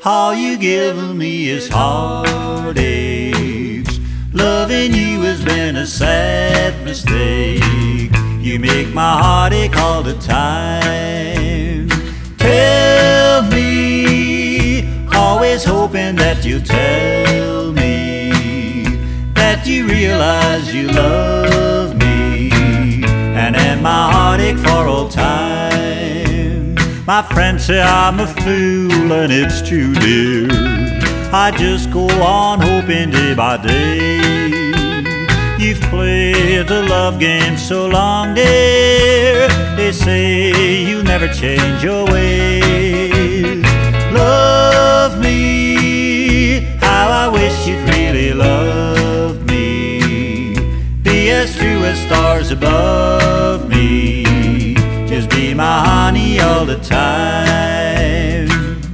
All you give me is heartaches. Loving you has been a sad mistake. You make my heart ache all the time. Tell me, always hoping that you'll tell me that you realize you love me and end my heartache for all time. My friends say I'm a fool and it's true, dear. I just go on hoping day by day. You've played the love game so long, dear. They say you never change your ways. Love me, how I wish you'd really love me. Be as true as stars above me. Just be my honey all the time.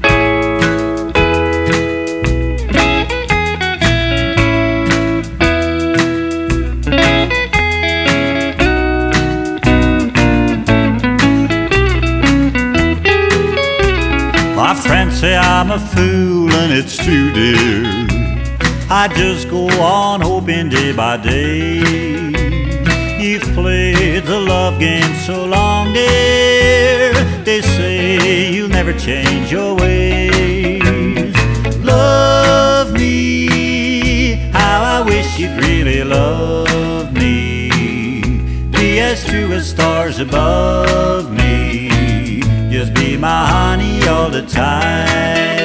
My friends say I'm a fool and it's true, dear. I just go on hoping day by day. You've played the love game so long, dear. They say you'll never change your ways. Love me, how I wish you'd really love me. Be as true as stars above me. Just be my honey all the time.